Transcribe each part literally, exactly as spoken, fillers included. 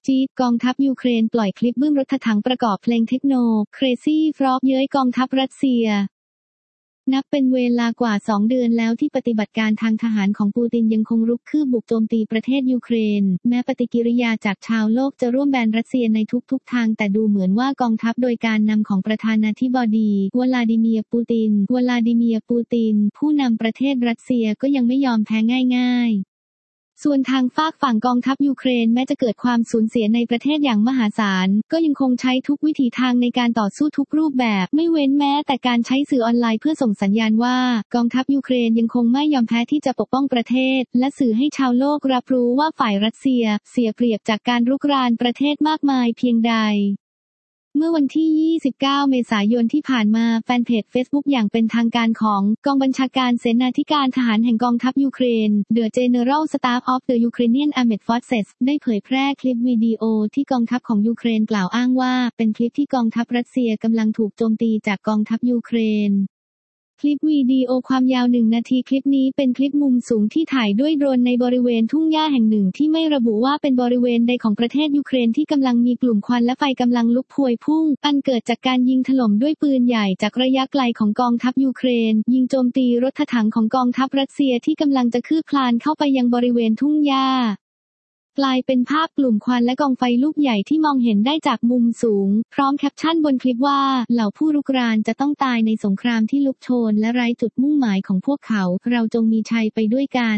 จี๊ดกองทัพยูเครนปล่อยคลิปบึ้มรถถังประกอบเพลงเทคโน Crazy Frog เย้ยกองทัพรัสเซียนับเป็นเวลากว่าสองเดือนแล้วที่ปฏิบัติการทางทหารของปูตินยังคงรุกคืบบุกโจมตีประเทศยูเครนแม้ปฏิกิริยาจากชาวโลกจะร่วมแบนรัสเซียในทุกๆทางแต่ดูเหมือนว่ากองทัพโดยการนำของประธานาธิบดีวลาดิเมียร์ปูตินวลาดิเมียร์ปูตินผู้นำประเทศรัสเซียก็ยังไม่ยอมแพ้ง่ายๆส่วนทางฝากฝั่งกองทัพยูเครนแม้จะเกิดความสูญเสียในประเทศอย่างมหาศาลก็ยังคงใช้ทุกวิถีทางในการต่อสู้ทุกรูปแบบไม่เว้นแม้แต่การใช้สื่อออนไลน์เพื่อส่งสัญญาณว่ากองทัพยูเครนยังคงไม่ยอมแพ้ที่จะปกป้องประเทศและสื่อให้ชาวโลกรับรู้ว่าฝ่ายรัสเซียเสียเปรียบจากการรุกรานประเทศมากมายเพียงใดเมื่อวันที่ยี่สิบเก้าเมษายนที่ผ่านมาแฟนเพจ Facebook อย่างเป็นทางการของกองบัญชาการเสนาธิการทหารแห่งกองทัพยูเครน The General Staff of the Ukrainian Armed Forces ได้เผยแพร่คลิปวิดีโอที่กองทัพของยูเครนกล่าวอ้างว่าเป็นคลิปที่กองทัพรัสเซียกำลังถูกโจมตีจากกองทัพยูเครนคลิปวิดีโอความยาวหนึ่งนาทีคลิปนี้เป็นคลิปมุมสูงที่ถ่ายด้วยโดรนในบริเวณทุ่งหญ้าแห่งหนึ่งที่ไม่ระบุว่าเป็นบริเวณใดของประเทศยูเครนที่กำลังมีกลุ่มควันและไฟกำลังลุกพวยพุ่งอันเกิดจากการยิงถล่มด้วยปืนใหญ่จากระยะไกลของกองทัพยูเครนยิงโจมตีรถถังของกองทัพรัสเซียที่กำลังจะคืบคลานเข้าไปยังบริเวณทุ่งหญ้ากลายเป็นภาพกลุ่มควันและกองไฟลูกใหญ่ที่มองเห็นได้จากมุมสูงพร้อมแคปชั่นบนคลิปว่าเหล่าผู้รุกรานจะต้องตายในสงครามที่ลุกโชนและไร้จุดมุ่งหมายของพวกเขาเราจงมีชัยไปด้วยกัน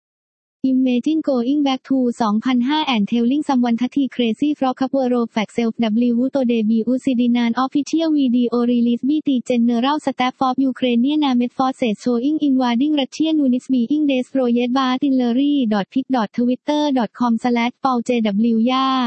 Imagine going back to สองพันห้า and telling someone that he crazy frog cover of fact self w to debut sidinan official video release by the General Staff of Ukrainian Armed Forces showing invading Russian units being destroyed by artillery. pic. twitter. com slash paul j w ย่า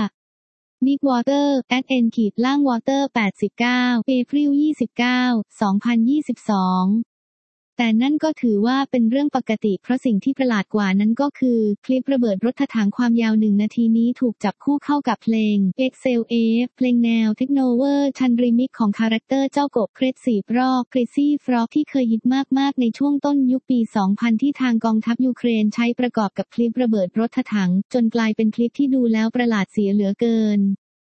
Big Water at n ขีดล่าง water แปดสิบเก้า April ยี่สิบเก้า สองพันยี่สิบสองแต่นั่นก็ถือว่าเป็นเรื่องปกติเพราะสิ่งที่ประหลาดกว่านั้นก็คือคลิประเบิดรถถังความยาวหนึ่งนาทีนี้ถูกจับคู่เข้ากับเพลง Excel F เพลงแนวเทคโนเวอร์ชันรีมิกของคาแรคเตอร์เจ้ากบ Crazy Frog Crazy Frog ที่เคยฮิตมากๆในช่วงต้นยุคปี สองพัน ที่ทางกองทัพยูเครนใช้ประกอบกับคลิประเบิดรถถังจนกลายเป็นคลิปที่ดูแล้วประหลาดเสียเหลือเกิน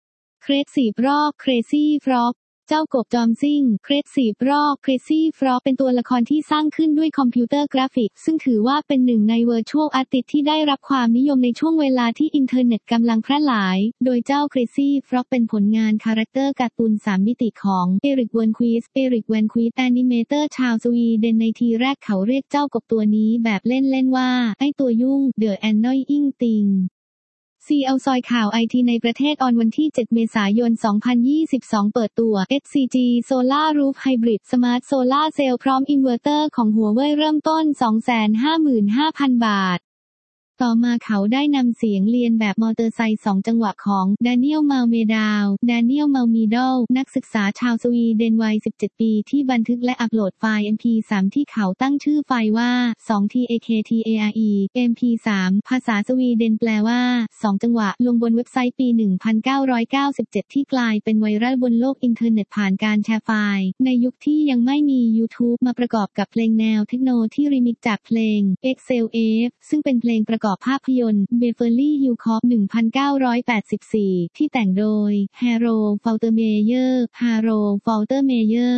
Crazy Frog Crazy Frogเจ้ากบจอมซิ่ง Crazy Frog Crazy Frog เป็นตัวละครที่สร้างขึ้นด้วยคอมพิวเตอร์กราฟิกซึ่งถือว่าเป็นหนึ่งใน Virtual Artist ที่ได้รับความนิยมในช่วงเวลาที่อินเทอร์เน็ตกำลังแพร่หลายโดยเจ้า Crazy Frog เป็นผลงานคาแรคเตอร์การ์ตูนสามมิติของเอริกแวนควีสเอริกแวนควีสแอนิเมเตอร์ชาวสวีเดนในทีแรกเขาเรียกเจ้ากบตัวนี้แบบเล่นๆว่าไอ้ตัวยุ่ง The Annoying Thingซี แอล ซอยข่าวไอทีในประเทศออนวันที่เจ็ดเมษายนสองพันยี่สิบสองเปิดตัว เอส ซี จี Solar Roof Hybrid Smart Solar Cell พร้อมอินเวอร์เตอร์ของหัวเว่ยเริ่มต้น สองแสนห้าหมื่นห้าพัน บาทต่อมาเขาได้นำเสียงเลียนแบบมอเตอร์ไซค์สองจังหวะของดานิเอลมัลเมดาวดานิเอลมัลมีดอลนักศึกษาชาวสวีเดนวัยสิบเจ็ดปีที่บันทึกและอัปโหลดไฟล์ เอ็ม พี สาม ที่เขาตั้งชื่อไฟล์ว่า ทู ที เอ เค ที เอ อาร์ อี เอ็ม พี สาม ภาษาสวีเดนแปลว่าสองจังหวะลงบนเว็บไซต์ปี หนึ่งพันเก้าร้อยเก้าสิบเจ็ด ที่กลายเป็นไวรัลบนโลกอินเทอร์เน็ตผ่านการแชร์ไฟล์ในยุคที่ยังไม่มี YouTube มาประกอบกับเพลงแนวเทคโนที่รีมิกซ์จากเพลง Excel F ซึ่งเป็นเพลงประกอบภาพยนตร์เบเวอร์ลี่ฮิลคอป หนึ่งพันเก้าร้อยแปดสิบสี่ ที่แต่งโดย Harold Faltermeyer Harold Faltermeyer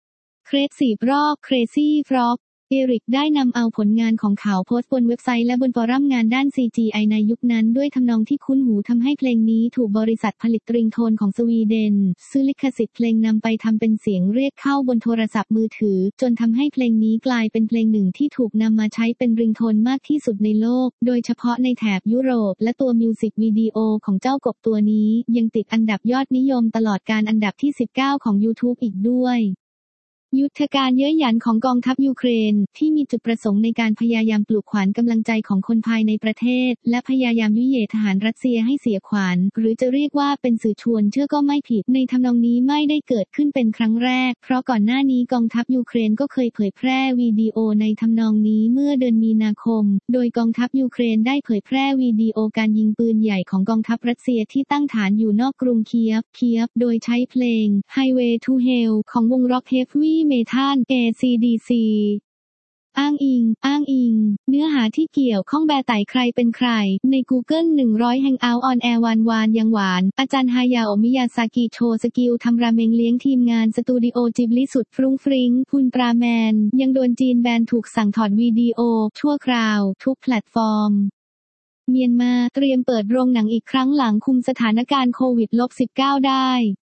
Crazy Frog Crazy Frogเอริกได้นำเอาผลงานของเขาโพสต์บนเว็บไซต์และบนฟอรัมงานด้าน ซี จี ไอ ในยุคนั้นด้วยทำนองที่คุ้นหูทำให้เพลงนี้ถูกบริษัทผลิตริงโทนของสวีเดนซื้อลิขสิทธิ์เพลงนำไปทำเป็นเสียงเรียกเข้าบนโทรศัพท์มือถือจนทำให้เพลงนี้กลายเป็นเพลงหนึ่งที่ถูกนำมาใช้เป็นริงโทนมากที่สุดในโลกโดยเฉพาะในแถบยุโรปและตัวมิวสิกวิดีโอของเจ้ากบตัวนี้ยังติดอันดับยอดนิยมตลอดการอันดับที่สิบเก้าของ YouTube อีกด้วยยุทธการเย้ยหยันของกองทัพยูเครนที่มีจุดประสงค์ในการพยายามปลุกขวัญกำลังใจของคนภายในประเทศและพยายามยุยงทหารรัสเซียให้เสียขวัญหรือจะเรียกว่าเป็นสื่อชวนเชื่อก็ไม่ผิดในทำนองนี้ไม่ได้เกิดขึ้นเป็นครั้งแรกเพราะก่อนหน้านี้กองทัพยูเครนก็เคยเผยแพร่วิดีโอในทำนองนี้เมื่อเดือนมีนาคมโดยกองทัพยูเครนได้เผยแพร่วิดีโอการยิงปืนใหญ่ของกองทัพรัสเซียที่ตั้งฐานอยู่นอกกรุงเคียฟเคียฟโดยใช้เพลง Highway to Hell ของวงร็อกเฮฟวี่เมทัล เอ ซี ดี ซีอ้างอิง อ้างอิง เนื้อหาที่เกี่ยวข้องแบร์ไต่ใครเป็นใคร ใน Google หนึ่งร้อย Hangout on Air วานวานยังหวาน อาจารย์ฮายาโอะมิยาซากิโชว์สกิลทำราเมงเลี้ยงทีมงานสตูดิโอจิบลิสุดฟรุ้งฟริ้งพุนตราแมน ยังโดนจีนแบนถูกสั่งถอดวิดีโอ ชั่วคราว ทุกแพลตฟอร์ม เมียนมาเตรียมเปิดโรงหนังอีกครั้งหลังคุมสถานการณ์โควิด สิบเก้า ได้